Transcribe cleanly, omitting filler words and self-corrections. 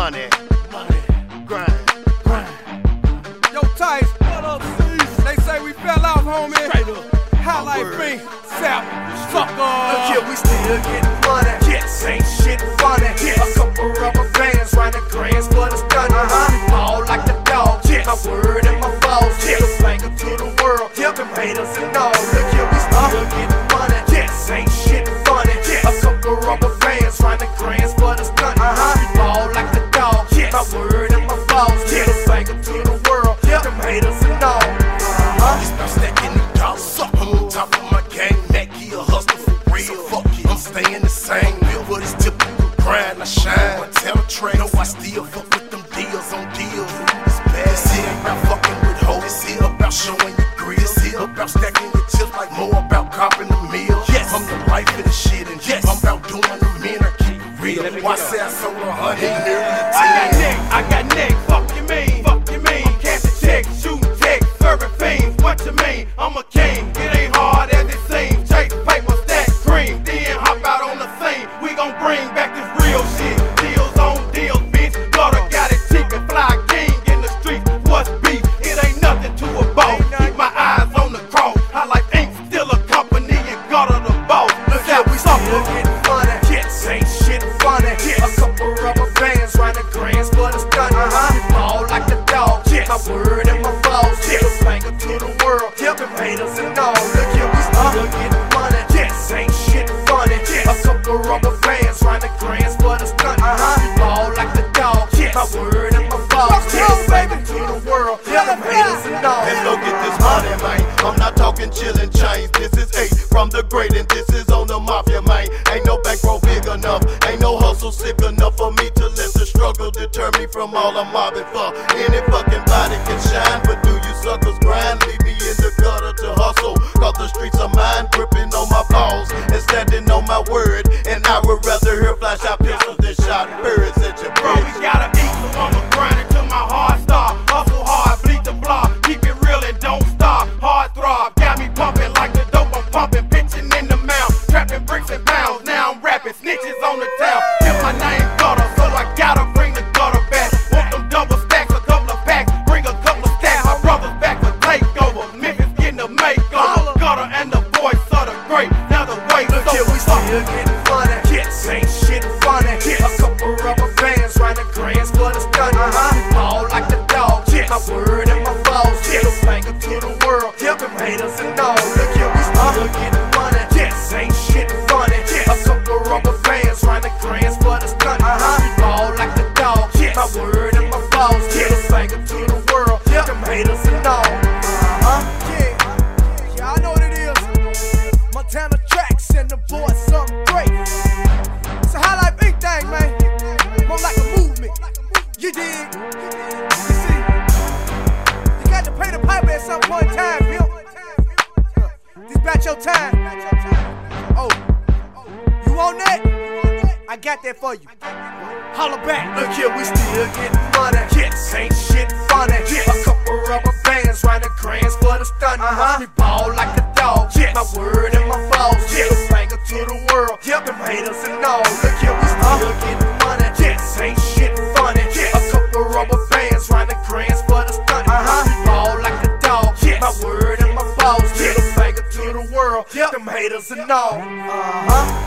money, grind. Yo, Tice, what up, C's? They say we fell off, homie. Straight up. Highlight me, Sap, sucker. Look here, we still getting money. Yes, ain't shit funny. Yes. A couple rubber bands round the grands for the stunt. Ball like the dog. Yes. My word and my balls. Yes. The finger to the world. Yep, them haters and all. Look here, we still getting money. Yes, ain't shit funny. Yes. A couple rubber bands round the grands for the stunt. Ball like the dog. Yes. My word and my balls. Yes. The finger to the world. Yep, them haters and all. I'm stacking the dollars. I'm on top of my game. Mackie a hustler for real. So fuck it. I'm staying the same. Built with this typical grind. I shine. I tell the train. No, I still fuck with them deals on deals. It's bad. This here ain't about fucking with hoes. This here about showing your grit. This here about stacking your chips like more about copping the meal. Yes. I'm the life of the shit. And yes, I'm about doing the men. I keep it real. Why say I sold 100 nearly a 10? I got neck, fuck you mean, I'm cashing checks, shooting texts, serving fiends, what you mean, I'm a king, it ain't hard as it seems, chase paper, stack cream, then hop out on the scene, we gon' bring back this real shit, deals on deals, bitch, daughter got it cheap and fly king in the streets, what's beef, it ain't nothing to a boss, keep my eyes on the cross, I like ink, still a company and gutter the boss, look how we Still getting money. Yes, ain't shit funny. Yes. A couple rubber bands round the grands for the stunt. Ball like the dog. Yes. My word and my balls. Yes. The finger to the world. Yep, them haters and all. Look here, we still getting money. Yes, ain't shit funny. Yes. A couple rubber bands round the grands for the stunt. Ball like the dog. Yes. My word and my balls. Yes. The finger to the world. Yep, them haters and all. Let's go get this money, man. I'm not talking chillin' chains. This is 8 from the great, and this is on the mafia, man. Ain't no bankroll big enough, ain't no hustle sick enough for me to let the struggle deter me from all I'm mobbing for. Any fucking body can shine, but do you suckers grind? Leave me in the gutter to hustle, cause the streets are mine, gripping on my balls and standing on my word. And I would rather hear flash out pistols than shot birds at your bro, we gotta eat, so I'ma grind until my heart stop. Hustle hard, bleed the block, keep it real and don't stop. Hard throb, got me pumping like the dope I'm pumping, pitching in the mouth, trapping bricks and pounds. Now I'm rapping, snitches on the town. If my name gutter, so I gotta bring the gutter back. Want them double stacks, a couple of packs, bring a couple of stacks. My brothers back for takeover, Memphis getting a makeover. Gutter and the voice of the great, now the way. Look here, we still getting money. Yes, ain't shit funny. Yes. A couple rubber bands round the grands for the stunt. Ball like the dog. Yes. My word and my balls. Yes. The finger to the world. Yep, them haters and all. Look here, we still getting money. Yes, ain't shit funny. Yes. A couple rubber bands round the grands for the stunt. Ball like the dog. Yes. My word and my balls. Yes. The finger to the world. Yep, them haters and all. Yeah, I know what it is. Montana Tracks and the boys something great. It's a highlight big thing, man. More like a movement. You dig? You see, you got to pay the piper at some point in time, Bill. Dispatch your time. Oh, you on that? I got that for you. Holla back. Look here, we still getting money. Yes, ain't shit funny. Yes. A couple rubber bands round the grands for the stunt. We ball like a dog. Yes. My word and my balls. Yes. The finger to the world. Yep, them haters and all. Look here, we still getting money. Yes, ain't shit funny. Yes. A couple rubber bands round the grands for the stunt. We ball like a dog. Yes. My word and my balls. Yes. The finger to the world. Yep, them haters and all.